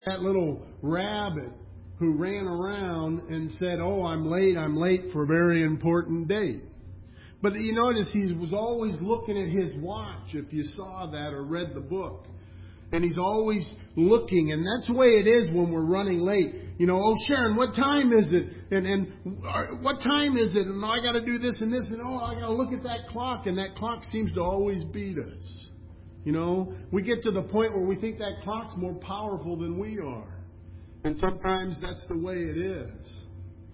that little rabbit who ran around and said, "Oh, I'm late for a very important date." But you notice he was always looking at his watch, if you saw that or read the book. And he's always looking, and that's the way it is when we're running late. You know, "Oh, Sharon, what time is it? And what time is it? And I got to do this and this, and I got to look at that clock." And that clock seems to always beat us. You know, we get to the point where we think that clock's more powerful than we are. And sometimes that's the way it is.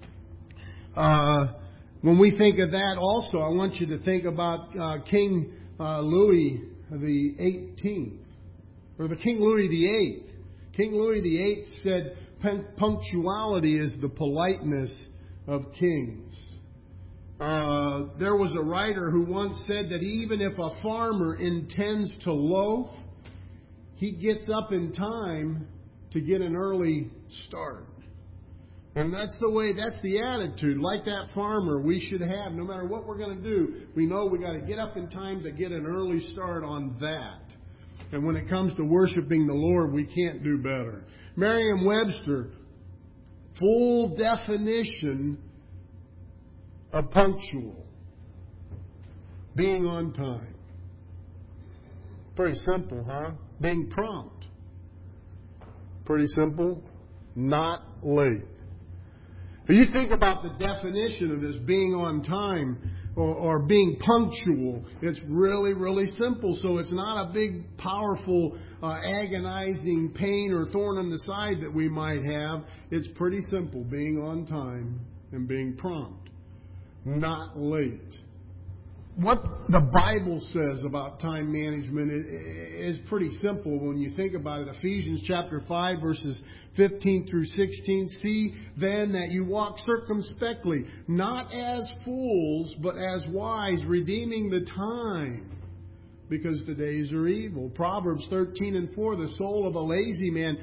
When we think of that also, I want you to think about King Louis the 18th. Or the King Louis the VIII. King Louis the VIII said punctuality is the politeness of kings. There was a writer who once said that even if a farmer intends to loaf, he gets up in time to get an early start. And that's the attitude. Like that farmer, we should have, no matter what we're going to do, we know we got to get up in time to get an early start on that. And when it comes to worshiping the Lord, we can't do better. Merriam-Webster, full definition of punctual. Being on time. Pretty simple, huh? Being prompt. Pretty simple. Not late. You think about the definition of this being on time or being punctual. It's really, really simple. So it's not a big, powerful, agonizing pain or thorn in the side that we might have. It's pretty simple. Being on time and being prompt. Not late. What the Bible says about time management is pretty simple when you think about it. Ephesians chapter 5 verses 15 through 16. "See then that you walk circumspectly, not as fools, but as wise, redeeming the time, because the days are evil." Proverbs 13:4. "The soul of a lazy man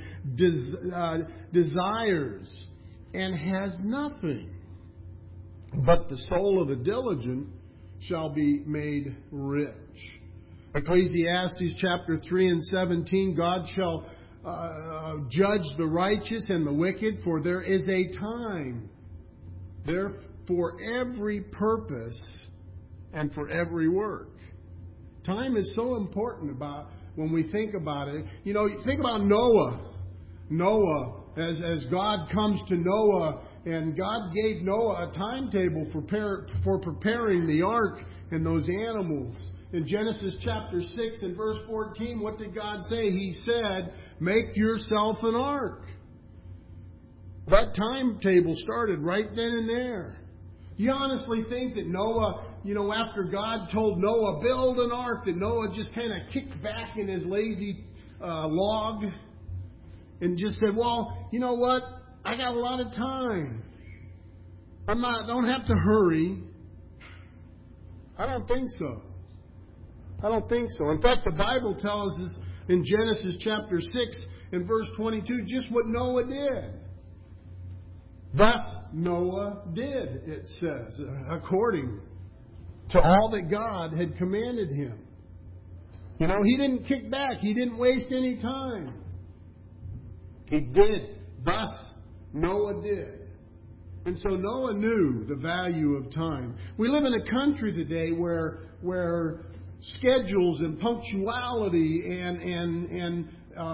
desires and has nothing, but the soul of the diligent shall be made rich." Ecclesiastes chapter 3:17. "God shall judge the righteous and the wicked, for there is a time there for every purpose and for every work." Time is so important about when we think about it. You know, you think about Noah. Noah, as God comes to Noah, and God gave Noah a timetable for preparing the ark and those animals. In Genesis chapter 6 and verse 14, what did God say? He said, "Make yourself an ark." That timetable started right then and there. You honestly think that Noah, after God told Noah, build an ark, that Noah just kind of kicked back in his lazy log and just said, "Well, you know what? I got a lot of time. Don't have to hurry." I don't think so. I don't think so. In fact, the Bible tells us in Genesis chapter 6 and verse 22 just what Noah did. Thus Noah did, it says, according to all that God had commanded him. He didn't kick back. He didn't waste any time. He did. Thus Noah did. And so Noah knew the value of time. We live in a country today where schedules and punctuality and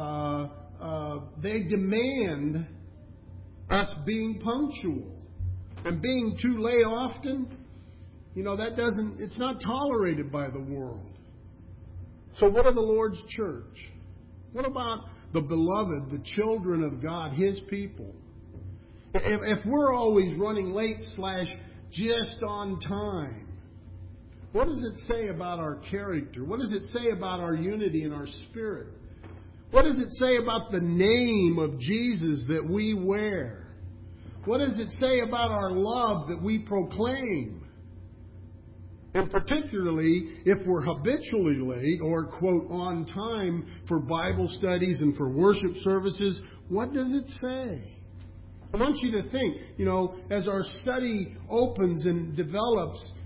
they demand us being punctual. And being too late often, it's not tolerated by the world. So what of the Lord's church? What about the beloved, the children of God, His people? If we're always running late / just on time, what does it say about our character? What does it say about our unity and our spirit? What does it say about the name of Jesus that we wear? What does it say about our love that we proclaim? And particularly if we're habitually late or, quote, on time for Bible studies and for worship services, what does it say? I want you to think, as our study opens and develops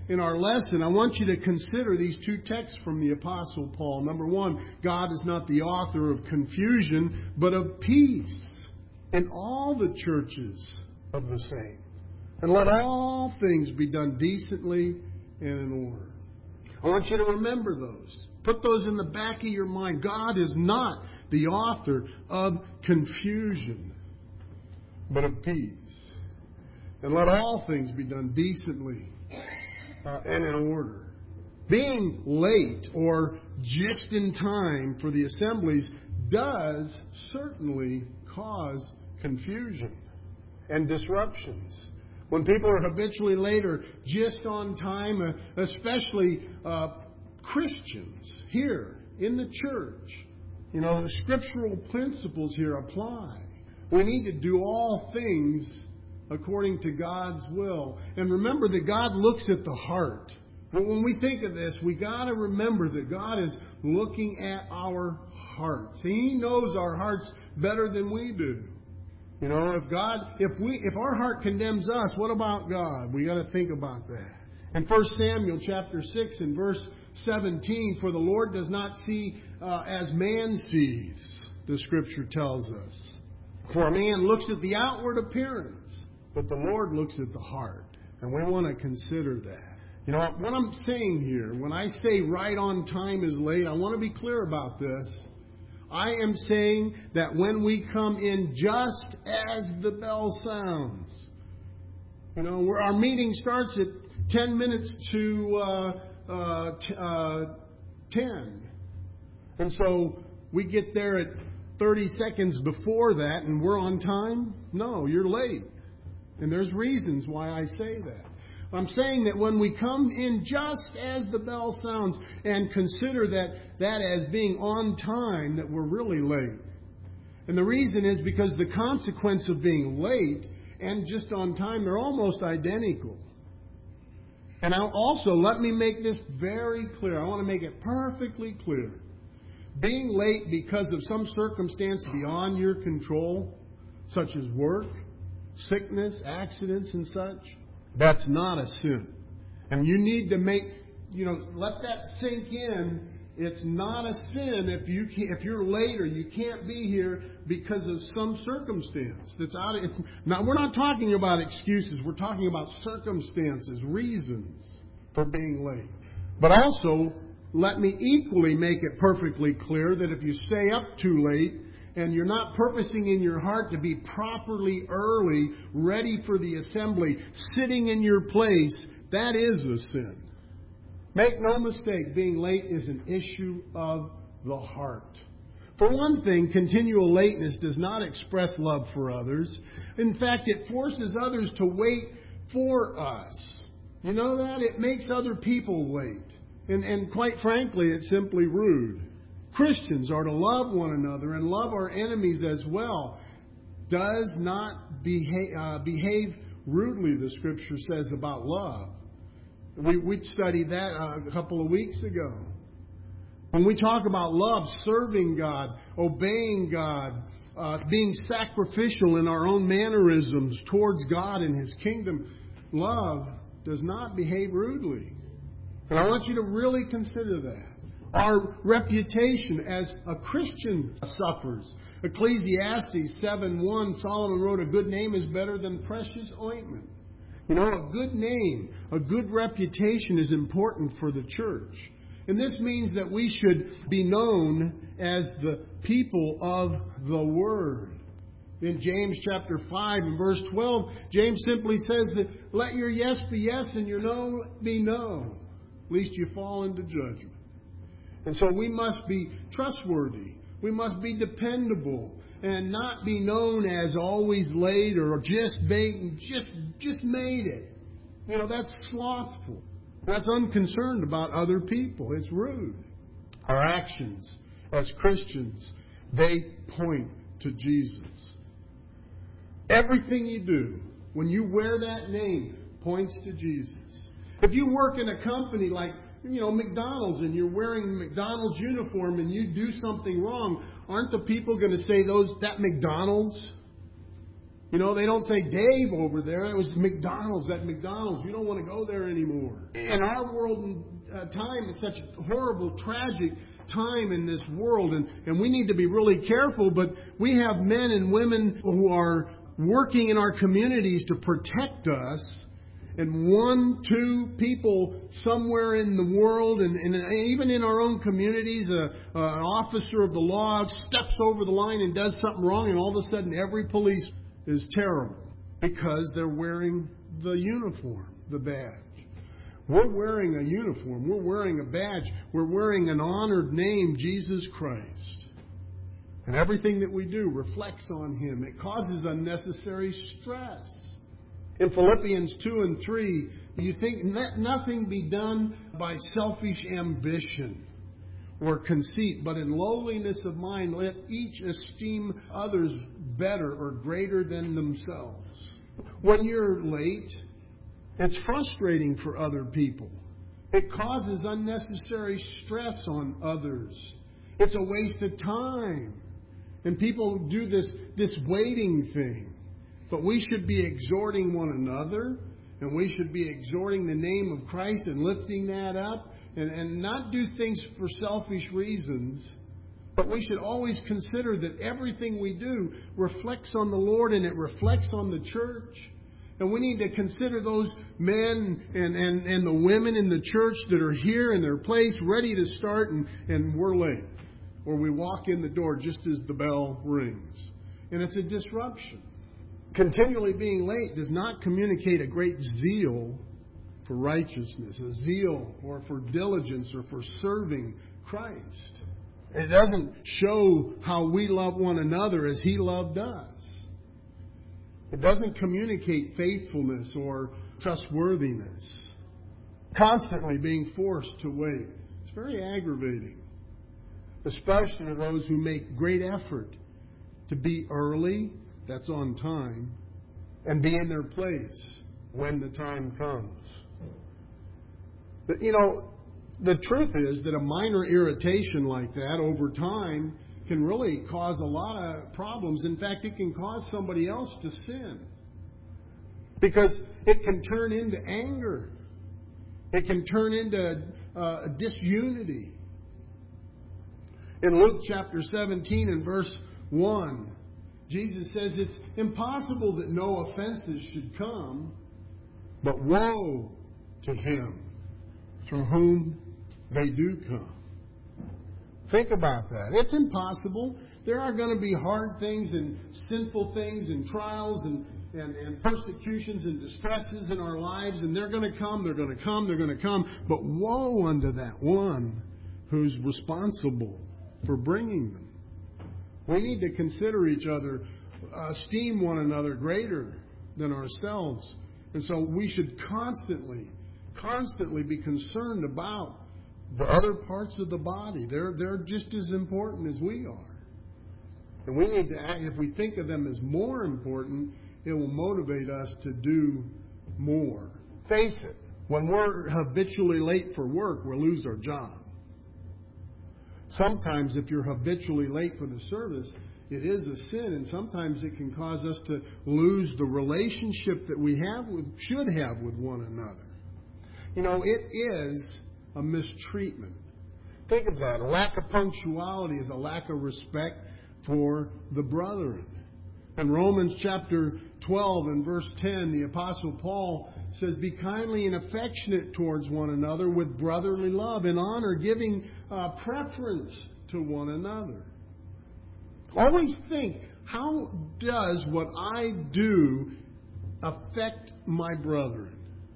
in our lesson, I want you to consider these two texts from the Apostle Paul. Number one, God is not the author of confusion, but of peace in all the churches of the saints. And let all things be done decently and in order. I want you to remember those. Put those in the back of your mind. God is not the author of confusion, but of peace. And let all things be done decently and in order. Being late or just in time for the assemblies does certainly cause confusion and disruptions. When people are habitually late or just on time, especially Christians here in the church, the scriptural principles here apply. We need to do all things according to God's will. And remember that God looks at the heart. But when we think of this, we got to remember that God is looking at our hearts. He knows our hearts better than we do. If our heart condemns us, what about God? We got to think about that. In 1 Samuel chapter 6 and verse 17, for the Lord does not see as man sees, the Scripture tells us. For a man looks at the outward appearance, but the Lord looks at the heart. And we want to consider that. What I'm saying here, when I say right on time is late, I want to be clear about this. I am saying that when we come in just as the bell sounds, where our meeting starts at 10 minutes to 10. And so we get there at 30 seconds before that and we're on time? No, you're late. And there's reasons why I say that. I'm saying that when we come in just as the bell sounds and consider that as being on time, that we're really late. And the reason is because the consequence of being late and just on time, they're almost identical. And also, let me make this very clear. I want to make it perfectly clear. Being late because of some circumstance beyond your control, such as work, sickness, accidents, and such, that's not a sin. And you need to let that sink in. It's not a sin if you're late or you can't be here because of some circumstance that's out. Now, we're not talking about excuses. We're talking about circumstances, reasons for being late. But also, let me equally make it perfectly clear that if you stay up too late and you're not purposing in your heart to be properly early, ready for the assembly, sitting in your place, that is a sin. Make no mistake, being late is an issue of the heart. For one thing, continual lateness does not express love for others. In fact, it forces others to wait for us. You know that? It makes other people wait. And quite frankly, it's simply rude. Christians are to love one another and love our enemies as well. Does not behave rudely, the Scripture says about love. We studied that a couple of weeks ago. When we talk about love, serving God, obeying God, being sacrificial in our own mannerisms towards God and His kingdom, love does not behave rudely. And I want you to really consider that. Our reputation as a Christian suffers. Ecclesiastes 7:1, Solomon wrote, a good name is better than precious ointment. A good name, a good reputation is important for the church. And this means that we should be known as the people of the Word. In James chapter 5 and verse 12, James simply says that let your yes be yes and your no be no, lest you fall into judgment. And so we must be trustworthy. We must be dependable and not be known as always late or just made it. That's slothful. That's unconcerned about other people. It's rude. Our actions as Christians, they point to Jesus. Everything you do, when you wear that name, points to Jesus. If you work in a company like McDonald's, and you're wearing a McDonald's uniform and you do something wrong, aren't the people going to say that McDonald's? You know, they don't say Dave over there. It was McDonald's. At McDonald's, you don't want to go there anymore. In our world and time, it's such a horrible, tragic time in this world, and we need to be really careful. But we have men and women who are working in our communities to protect us. And 1, 2 people somewhere in the world, and even in our own communities, an officer of the law steps over the line and does something wrong, and all of a sudden every police is terrible because they're wearing the uniform, the badge. We're wearing a uniform. We're wearing a badge. We're wearing an honored name, Jesus Christ. And everything that we do reflects on Him. It causes unnecessary stress. In Philippians 2 and 3, you think, let nothing be done by selfish ambition or conceit, but in lowliness of mind, let each esteem others better or greater than themselves. When you're late, it's frustrating for other people. It causes unnecessary stress on others. It's a waste of time. And people do this waiting thing. But we should be exhorting one another, and we should be exhorting the name of Christ and lifting that up, and not do things for selfish reasons. But we should always consider that everything we do reflects on the Lord and it reflects on the church. And we need to consider those men and the women in the church that are here in their place, ready to start, and we're late. Or we walk in the door just as the bell rings. And it's a disruption. Continually being late does not communicate a great zeal for righteousness, a zeal or for diligence or for serving Christ. It doesn't show how we love one another as He loved us. It doesn't communicate faithfulness or trustworthiness. Constantly being forced to wait. It's very aggravating. Especially to those who make great effort to be early, that's on time, and be in their place when the time comes. But, the truth is that a minor irritation like that over time can really cause a lot of problems. In fact, it can cause somebody else to sin. Because it can turn into anger. It can turn into disunity. In Luke chapter 17 and verse 1, Jesus says it's impossible that no offenses should come, but woe to him through whom they do come. Think about that. It's impossible. There are going to be hard things and sinful things and trials and persecutions and distresses in our lives, and they're going to come, they're going to come, they're going to come. But woe unto that one who's responsible for bringing them. We need to consider each other, esteem one another greater than ourselves. And so we should constantly be concerned about the other parts of the body. They're just as important as we are. And we need to act, if we think of them as more important, it will motivate us to do more. Face it, when we're habitually late for work, we'll lose our job. Sometimes if you're habitually late for the service, it is a sin, and sometimes it can cause us to lose the relationship that we should have with one another. It is a mistreatment. Think of that. A lack of punctuality is a lack of respect for the brethren. In Romans chapter 12 and verse 10, the Apostle Paul says, "Be kindly and affectionate towards one another with brotherly love and honor, giving preference to one another." Always think, how does what I do affect my brethren?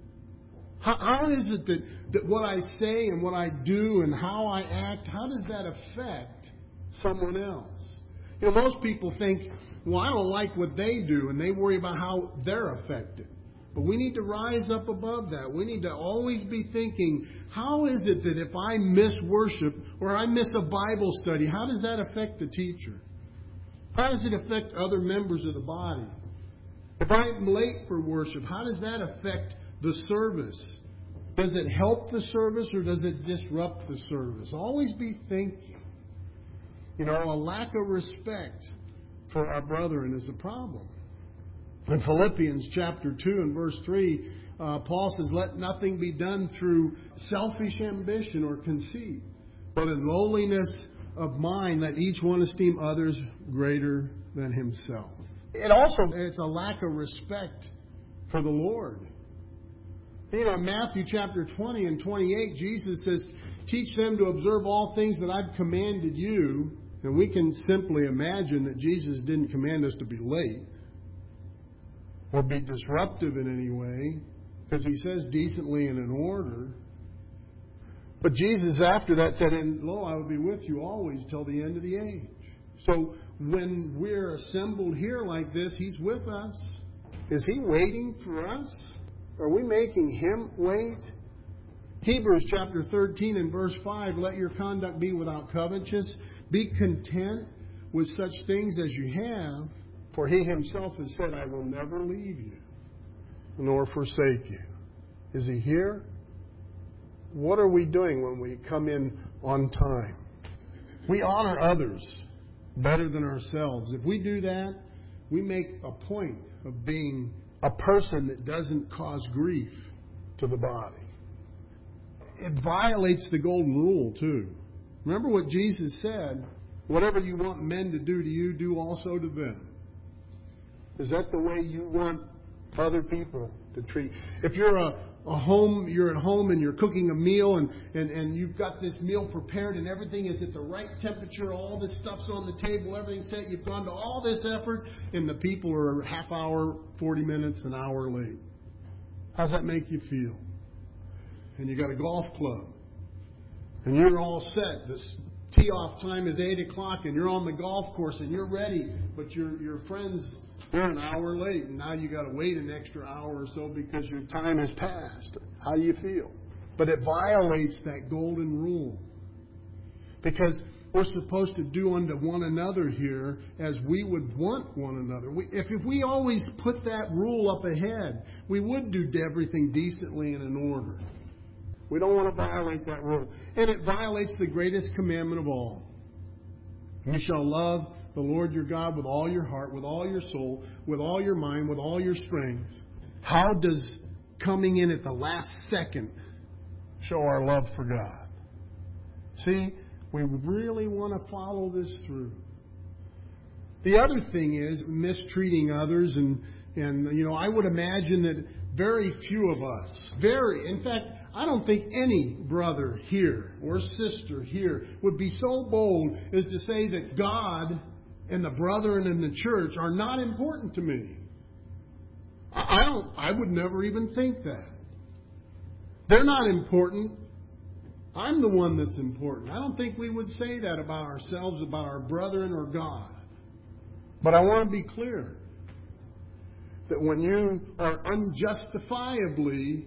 How is it that what I say and what I do and how I act, how does that affect someone else? Most people think, well, I don't like what they do, and they worry about how they're affected. But we need to rise up above that. We need to always be thinking, how is it that if I miss worship or I miss a Bible study, how does that affect the teacher? How does it affect other members of the body? If I'm late for worship, how does that affect the service? Does it help the service or does it disrupt the service? Always be thinking. A lack of respect for our brethren is a problem. In Philippians chapter 2 and verse 3, Paul says, "Let nothing be done through selfish ambition or conceit, but in lowliness of mind, let each one esteem others greater than himself." It's a lack of respect for the Lord. You know, in Matthew chapter 20 and 28, Jesus says, "Teach them to observe all things that I've commanded you." And we can simply imagine that Jesus didn't command us to be late or be disruptive in any way, because he says decently and in order. But Jesus after that said, "And lo, I will be with you always till the end of the age." So when we're assembled here like this, he's with us. Is he waiting for us? Are we making him wait? Hebrews chapter 13 and verse 5, "Let your conduct be without covetousness. Be content with such things as you have, for he himself has said, I will never leave you nor forsake you." Is he here? What are we doing when we come in on time? We honor others better than ourselves. If we do that, we make a point of being a person that doesn't cause grief to the body. It violates the golden rule, too. Remember what Jesus said, "Whatever you want men to do to you, do also to them." Is that the way you want other people to treat? If you're you're at home and you're cooking a meal and you've got this meal prepared and everything is at the right temperature, all this stuff's on the table, everything's set, you've gone to all this effort, and the people are a half hour, 40 minutes, an hour late. How's that make you feel? And you got a golf club, and you're all set. This tee-off time is 8 o'clock, and you're on the golf course, and you're ready, but your friends, they're an hour late, and now you got to wait an extra hour or so because your time has passed. How do you feel? But it violates that golden rule, because we're supposed to do unto one another here as we would want one another. If we always put that rule up ahead, we would do everything decently and in order. We don't want to violate that rule. And it violates the greatest commandment of all. You shall love the Lord your God with all your heart, with all your soul, with all your mind, with all your strength. How does coming in at the last second show our love for God? See, we really want to follow this through. The other thing is mistreating others, and I would imagine that very few of us, in fact, I don't think any brother here or sister here would be so bold as to say that God and the brethren in the church are not important to me. I would never even think that. They're not important. I'm the one that's important. I don't think we would say that about ourselves, about our brethren or God. But I want to be clear that when you are unjustifiably,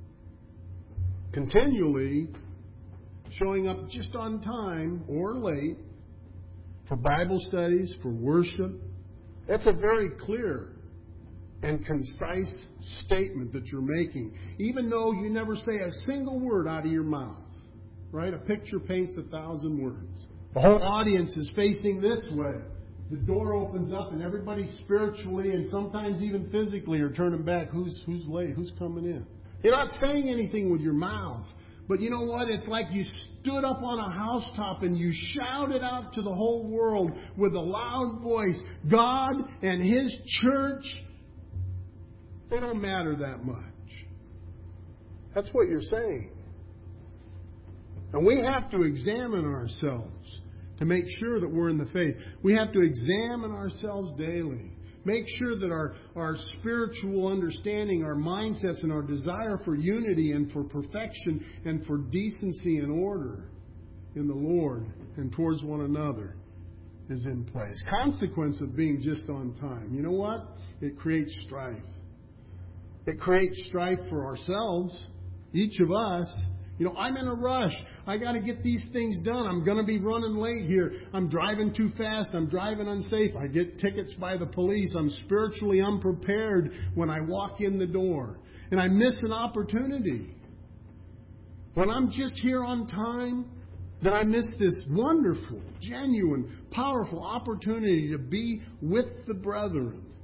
continually showing up just on time or late for Bible studies, for worship, that's a very clear and concise statement that you're making, even though you never say a single word out of your mouth. Right? A picture paints 1,000 words. The whole audience is facing this way. The door opens up and everybody spiritually and sometimes even physically are turning back. Who's late? Who's coming in? You're not saying anything with your mouth. But you know what? It's like you stood up on a housetop and you shouted out to the whole world with a loud voice, God and His church, they don't matter that much. That's what you're saying. And we have to examine ourselves to make sure that we're in the faith. We have to examine ourselves daily. Make sure that our spiritual understanding, our mindsets, and our desire for unity and for perfection and for decency and order in the Lord and towards one another is in place. Consequence of being just on time. You know what? It creates strife. It creates strife for ourselves, each of us. I'm in a rush. I got to get these things done. I'm going to be running late here. I'm driving too fast. I'm driving unsafe. I get tickets by the police. I'm spiritually unprepared when I walk in the door. And I miss an opportunity. When I'm just here on time, then I miss this wonderful, genuine, powerful opportunity to be with the brethren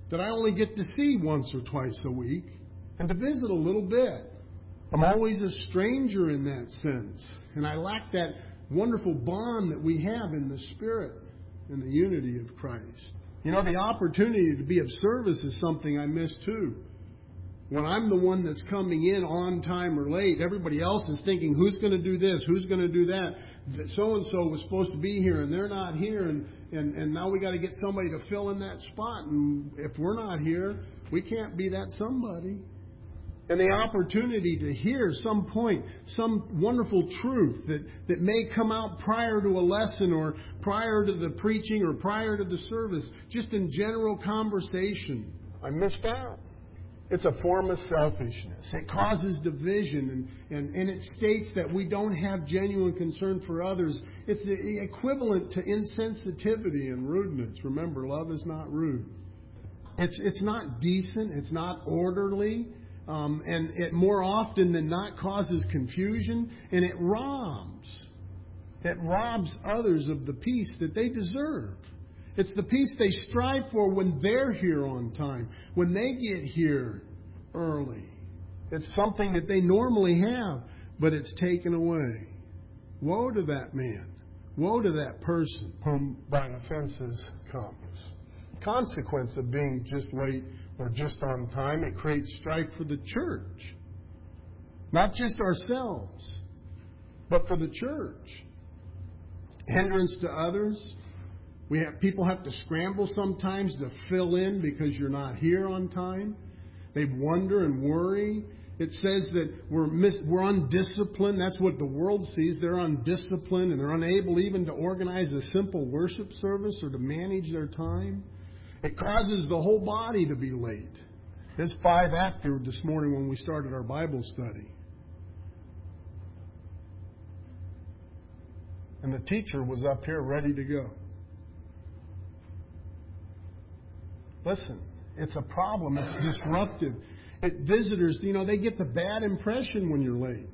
that I only get to see once or twice a week and to visit a little bit. I'm always a stranger in that sense, and I lack that wonderful bond that we have in the Spirit and the unity of Christ. You know, the opportunity to be of service is something I miss too. When I'm the one that's coming in on time or late, everybody else is thinking, who's going to do this? Who's going to do that? So-and-so was supposed to be here, and they're not here, and now we got to get somebody to fill in that spot. And if we're not here, we can't be that somebody. And the opportunity to hear some point, some wonderful truth that may come out prior to a lesson or prior to the preaching or prior to the service, just in general conversation, I missed out. It's a form of selfishness. It causes division, and it states that we don't have genuine concern for others. It's the equivalent to insensitivity and rudeness. Remember, love is not rude. It's not decent. It's not orderly. And it more often than not causes confusion, and it robs. It robs others of the peace that they deserve. It's the peace they strive for when they're here on time, when they get here early. It's something that they normally have, but it's taken away. Woe to that man. Woe to that person whom by offenses comes. Consequence of being just late or just on time, it creates strife for the church. Not just ourselves, but for the church. Hindrance to others. People have to scramble sometimes to fill in because you're not here on time. They wonder and worry. It says that we're undisciplined. That's what the world sees. They're undisciplined and they're unable even to organize a simple worship service or to manage their time. It causes the whole body to be late. It's 5 after this morning when we started our Bible study. And the teacher was up here ready to go. Listen, it's a problem. It's disruptive. Visitors, they get the bad impression when you're late.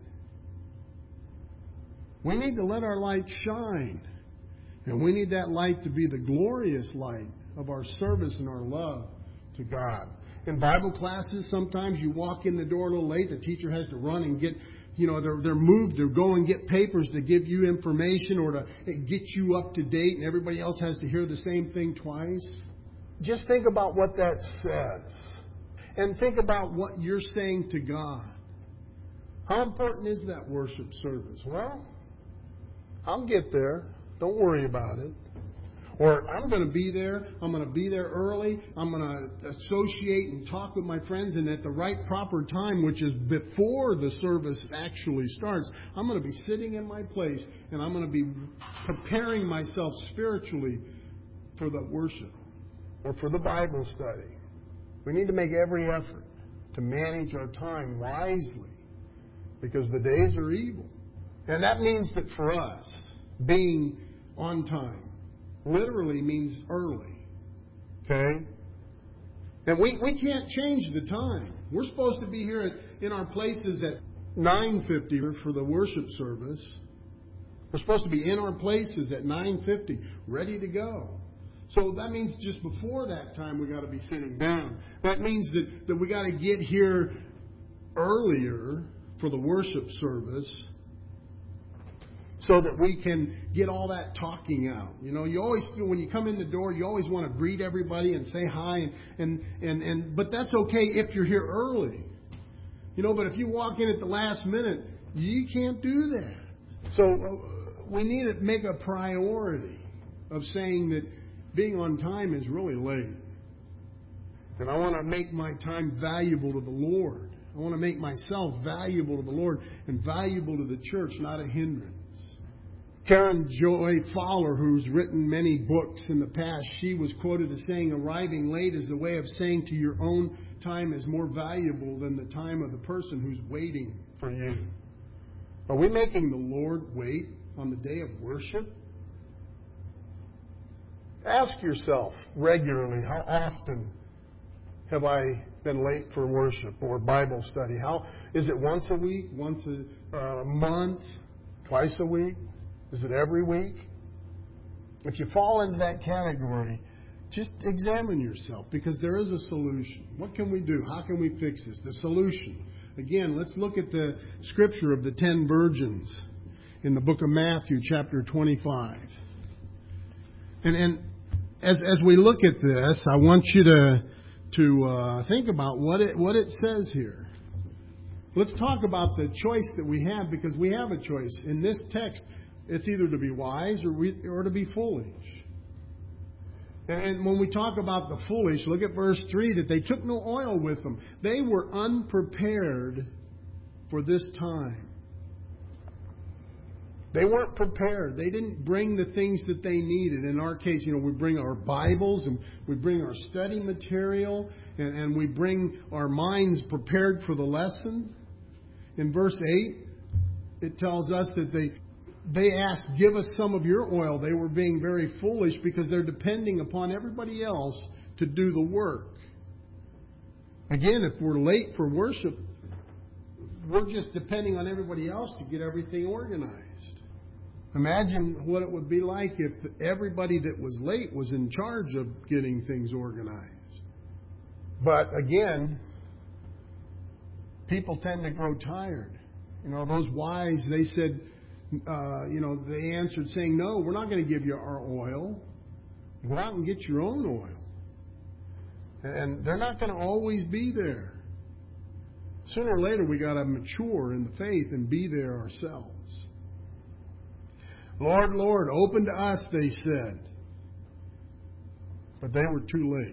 We need to let our light shine. And we need that light to be the glorious light of our service and our love to God. In Bible classes, sometimes you walk in the door a little late. The teacher has to run and get, they're moved to go and get papers to give you information or to get you up to date, and everybody else has to hear the same thing twice. Just think about what that says. And think about what you're saying to God. How important is that worship service? Well, I'll get there. Don't worry about it. Or I'm going to be there. I'm going to be there early. I'm going to associate and talk with my friends. And at the right proper time, which is before the service actually starts, I'm going to be sitting in my place. And I'm going to be preparing myself spiritually for the worship or for the Bible study. We need to make every effort to manage our time wisely because the days are evil. And that means that for us, being on time literally means early. Okay? And we can't change the time. We're supposed to be here in our places at 9:50 for the worship service. We're supposed to be in our places at 9:50, ready to go. So that means just before that time we got to be sitting down. That means that we got to get here earlier for the worship service so that we can get all that talking out. You always feel when you come in the door, you always want to greet everybody and say hi, but that's okay if you're here early. But if you walk in at the last minute, you can't do that. So we need to make a priority of saying that being on time is really late. And I want to make my time valuable to the Lord. I want to make myself valuable to the Lord and valuable to the church, not a hindrance. Karen Joy Fowler, who's written many books in the past, she was quoted as saying, arriving late is a way of saying to your own time is more valuable than the time of the person who's waiting for you. Are we making the Lord wait on the day of worship? Ask yourself regularly, how often have I been late for worship or Bible study? Is it once a week, once a month, twice a week? Is it every week? If you fall into that category, Just examine yourself, because there is a solution. What can we do? How can we fix this? The solution. Again, let's look at the scripture of the 10 virgins in the book of Matthew, chapter 25. And as we look at this, I want you to think about what it says here. Let's talk about the choice that we have, because we have a choice. In this text, it's either to be wise or to be foolish. And when we talk about the foolish, look at verse 3, that they took no oil with them. They were unprepared for this time. They weren't prepared. They didn't bring the things that they needed. In our case, we bring our Bibles and we bring our study material and we bring our minds prepared for the lesson. In verse 8, it tells us that they asked, give us some of your oil. They were being very foolish because they're depending upon everybody else to do the work. Again, if we're late for worship, we're just depending on everybody else to get everything organized. Imagine what it would be like if everybody that was late was in charge of getting things organized. But again, people tend to grow tired. Those wise, they said, they answered saying, no, we're not going to give you our oil. Go out and get your own oil. And they're not going to always be there. Sooner or later, we got to mature in the faith and be there ourselves. Lord, Lord, open to us, they said. But they were too late.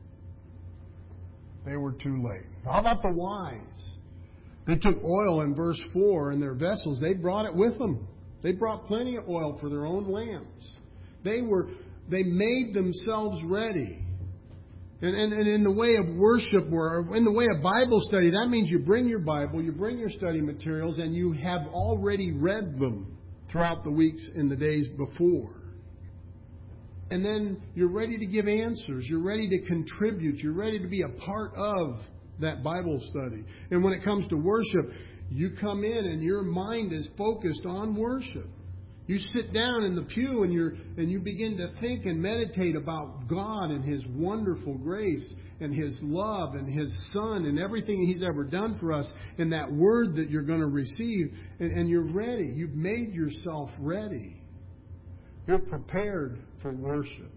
They were too late. How about the wise? They took oil in verse 4 in their vessels. They brought it with them. They brought plenty of oil for their own lamps. They made themselves ready. And in the way of worship or in the way of Bible study, that means you bring your Bible, you bring your study materials, and you have already read them throughout the weeks and the days before. And then you're ready to give answers. You're ready to contribute. You're ready to be a part of that Bible study. And when it comes to worship, you come in and your mind is focused on worship. You sit down in the pew and you begin to think and meditate about God and His wonderful grace and His love and His Son and everything He's ever done for us and that word that you're going to receive. And you're ready. You've made yourself ready. You're prepared for worship.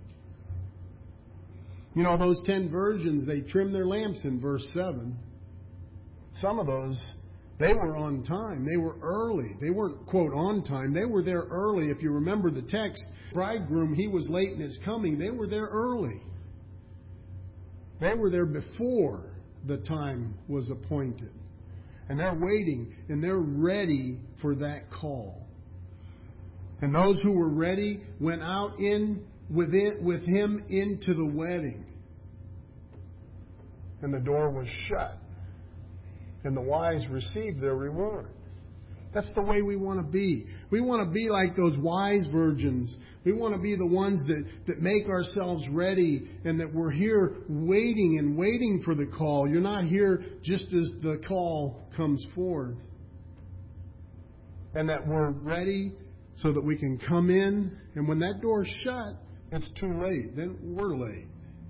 Those 10 virgins, they trimmed their lamps in verse 7. Some of those, they were on time. They were early. They weren't, quote, on time. They were there early. If you remember the text, bridegroom, he was late in his coming. They were there early. They were there before the time was appointed. And they're waiting, and they're ready for that call. And those who were ready went out with him into the wedding. And the door was shut. And the wise received their reward. That's the way we want to be. We want to be like those wise virgins. We want to be the ones that make ourselves ready and that we're here waiting for the call. You're not here just as the call comes forth. And that we're ready so that we can come in. And when that door's shut, it's too late. Then we're late.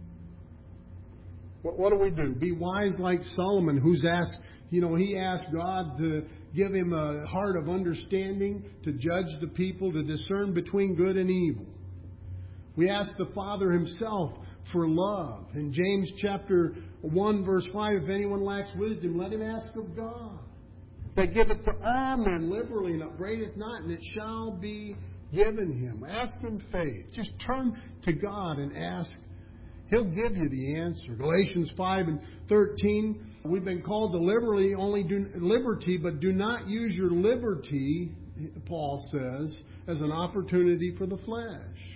What do? Be wise like Solomon, who's asked, he asked God to give him a heart of understanding, to judge the people, to discern between good and evil. We ask the Father Himself for love. In James chapter 1, verse 5, if anyone lacks wisdom, let him ask of God. That giveth to all men liberally and upbraideth not, and it shall be given him. Ask in faith. Just turn to God and ask. He'll give you the answer. Galatians 5:13, we've been called to liberty, but do not use your liberty, Paul says, as an opportunity for the flesh.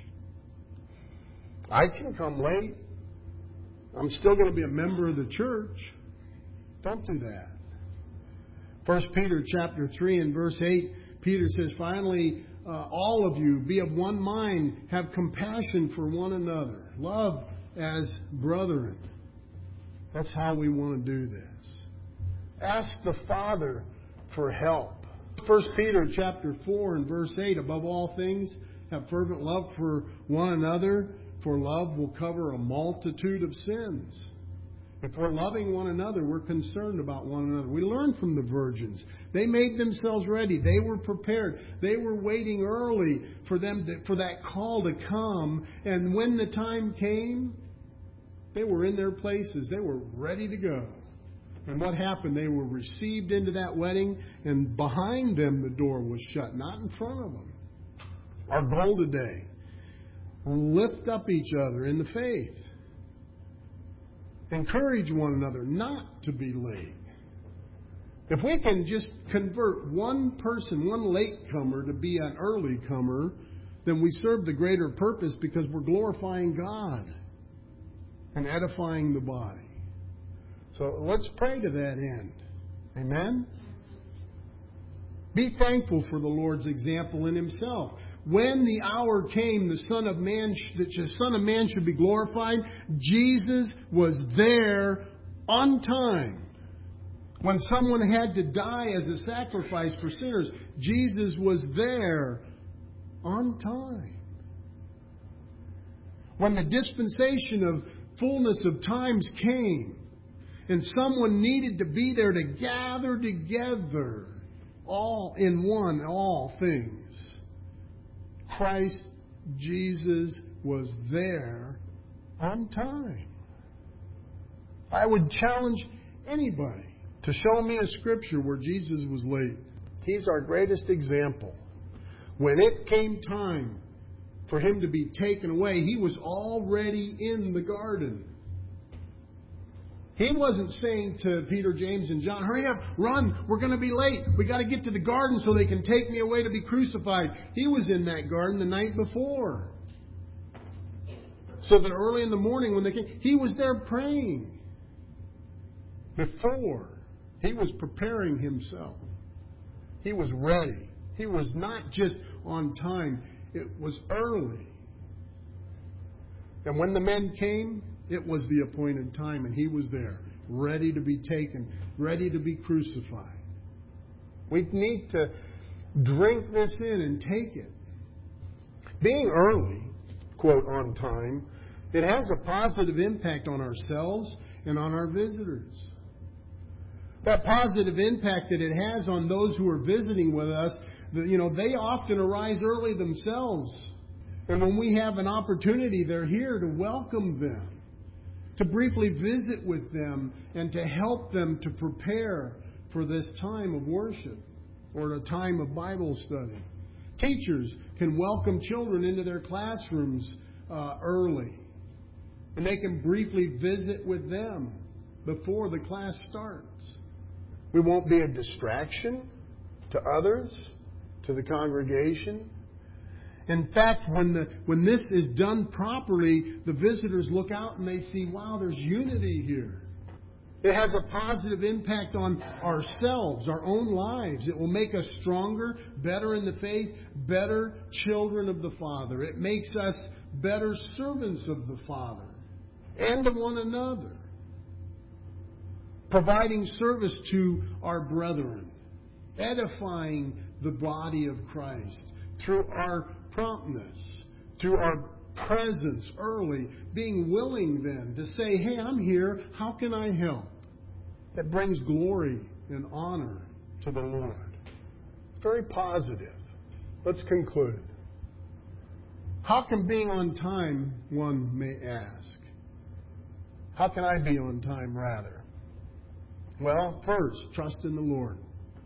I can come late. I'm still going to be a member of the church. Don't do that. 1 Peter chapter 3 and verse 8, Peter says, finally, all of you be of one mind, have compassion for one another. Love as brethren. That's how we want to do this. Ask the Father for help. 1 Peter chapter 4 and verse 8, above all things, have fervent love for one another, For love will cover a multitude of sins. If we're loving one another, we're concerned about one another. We learn from the virgins. They made themselves ready. They were prepared. They were waiting early for that call to come. And when the time came, they were in their places. They were ready to go. And what happened? They were received into that wedding, and behind them the door was shut, not in front of them. Our goal today: lift up each other in the faith. Encourage one another not to be late. If we can just convert one person, one latecomer, to be an early comer, then we serve the greater purpose, because we're glorifying God and edifying the body. So let's pray to that end. Amen? Be thankful for the Lord's example in Himself. When the hour came, the Son of Man should be glorified, Jesus was there on time. When someone had to die as a sacrifice for sinners, Jesus was there on time. When the dispensation of fullness of times came, and someone needed to be there to gather together all in one, all things, Christ Jesus was there on time. I would challenge anybody to show me a scripture where Jesus was late. He's our greatest example. When it came time for Him to be taken away, He was already in the garden. He wasn't saying to Peter, James, and John, hurry up, run, we're going to be late. We got to get to the garden so they can take me away to be crucified. He was in that garden the night before. So that early in the morning when they came, He was there praying. Before, He was preparing Himself. He was ready. He was not just on time. It was early. And when the men came, it was the appointed time, and He was there, ready to be taken, ready to be crucified. We need to drink this in and take it. Being early, quote, on time, it has a positive impact on ourselves and on our visitors. That positive impact that it has on those who are visiting with us, they often arise early themselves. And when we have an opportunity, they're here to welcome them, to briefly visit with them, and to help them to prepare for this time of worship or a time of Bible study. Teachers can welcome children into their classrooms early, and they can briefly visit with them before the class starts. We won't be a distraction to others, to the congregation. In fact, when this is done properly, the visitors look out and they see, wow, there's unity here. It has a positive impact on ourselves, our own lives. It will make us stronger, better in the faith, better children of the Father. It makes us better servants of the Father and of one another, providing service to our brethren, edifying the body of Christ through our promptness, through our presence early, being willing then to say, hey, I'm here, how can I help? That brings glory and honor to the Lord. It's very positive. Let's conclude. How can being on time, one may ask? How can I be on time, rather? Well, first, trust in the Lord.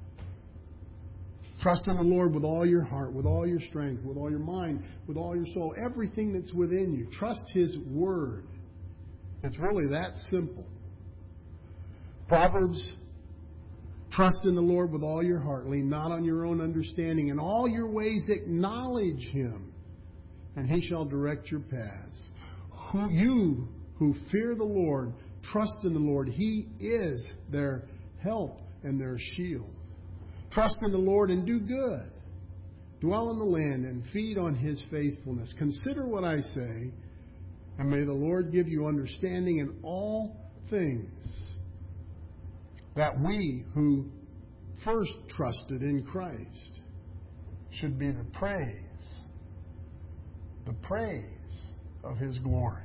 Trust in the Lord with all your heart, with all your strength, with all your mind, with all your soul, everything that's within you. Trust His Word. It's really that simple. Proverbs, trust in the Lord with all your heart. Lean not on your own understanding. In all your ways acknowledge Him, and He shall direct your paths. You who fear the Lord, trust in the Lord. He is their help and their shield. Trust in the Lord and do good. Dwell in the land and feed on His faithfulness. Consider what I say, and may the Lord give you understanding in all things, that we who first trusted in Christ should be the praise of His glory.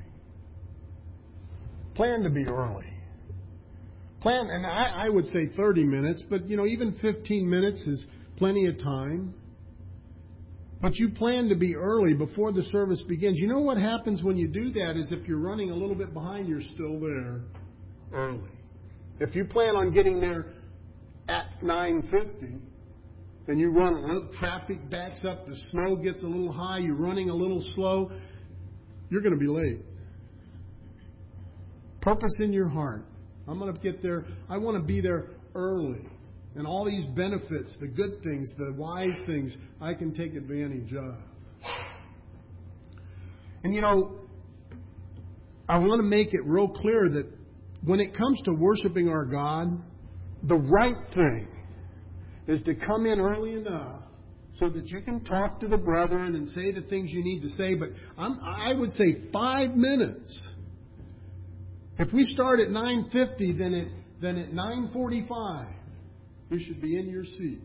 Plan to be early. Plan, and I would say 30 minutes, but even 15 minutes is plenty of time. But you plan to be early before the service begins. You know what happens when you do that is if you're running a little bit behind, you're still there early. If you plan on getting there at 9:50, and you run a little, traffic backs up, the snow gets a little high, you're running a little slow, you're going to be late. Purpose in your heart. I'm going to get there. I want to be there early. And all these benefits, the good things, the wise things, I can take advantage of. And I want to make it real clear that when it comes to worshiping our God, the right thing is to come in early enough so that you can talk to the brethren and say the things you need to say. But I would say 5 minutes. If we start at 9:50, then at 9:45, you should be in your seat.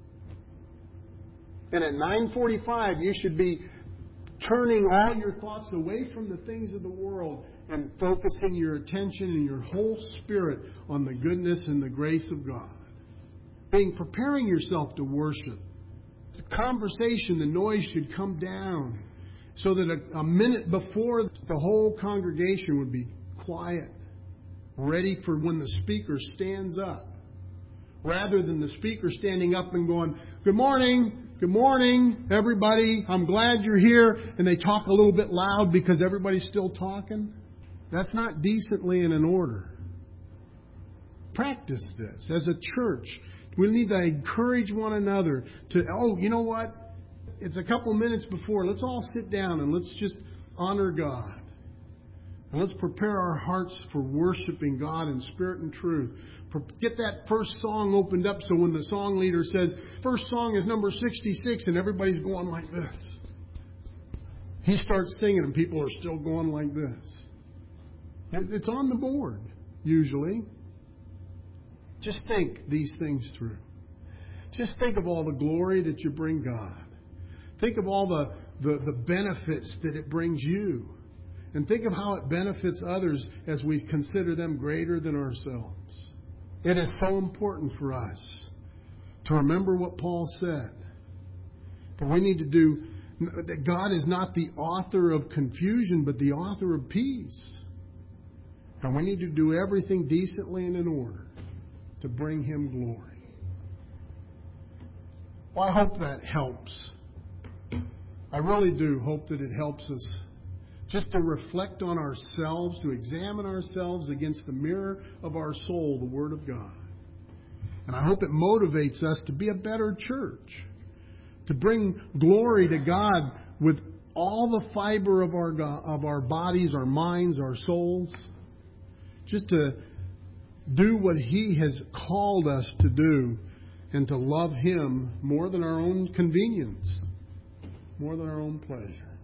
And at 9:45, you should be turning all your thoughts away from the things of the world and focusing your attention and your whole spirit on the goodness and the grace of God. Preparing yourself to worship. The conversation, the noise should come down so that a minute before the whole congregation would be quiet, ready for when the speaker stands up. Rather than the speaker standing up and going, good morning, everybody, I'm glad you're here, and they talk a little bit loud because everybody's still talking. That's not decently and in order. Practice this as a church. We need to encourage one another to, you know what? It's a couple minutes before. Let's all sit down and let's just honor God. And let's prepare our hearts for worshiping God in spirit and truth. Get that first song opened up so when the song leader says, first song is number 66, and everybody's going like this. He starts singing and people are still going like this. It's on the board, usually. Just think these things through. Just think of all the glory that you bring God. Think of all the benefits that it brings you. And think of how it benefits others as we consider them greater than ourselves. It is so important for us to remember what Paul said. But we need to do, that God is not the author of confusion, but the author of peace. And we need to do everything decently and in order to bring Him glory. Well, I hope that helps. I really do hope that it helps us just to reflect on ourselves, to examine ourselves against the mirror of our soul, the Word of God. And I hope it motivates us to be a better church, to bring glory to God with all the fiber of our bodies, our minds, our souls, just to do what He has called us to do and to love Him more than our own convenience, more than our own pleasure.